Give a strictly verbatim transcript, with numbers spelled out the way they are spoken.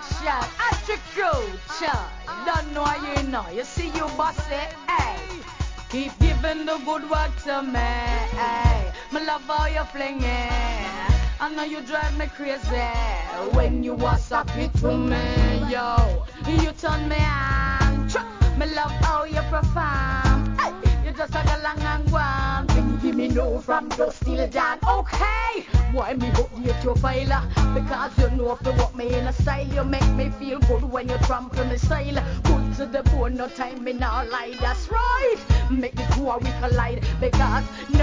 action, attribute. Don't know you know. You see you boss it, hey. Keep giving the good work to me, hey. Me love how you fling it. I know you drive me crazy when you WhatsApp it to me, yo. You turn me on. Me love how you perform. Hey, you just a go long and one. Give me no from dusk till dawn. Okay, why me update your file? Because you know if you walk me in a style, you make me feel good when you trample me style. Good to the bone, no time me now lie. That's right. Make the two we collide because.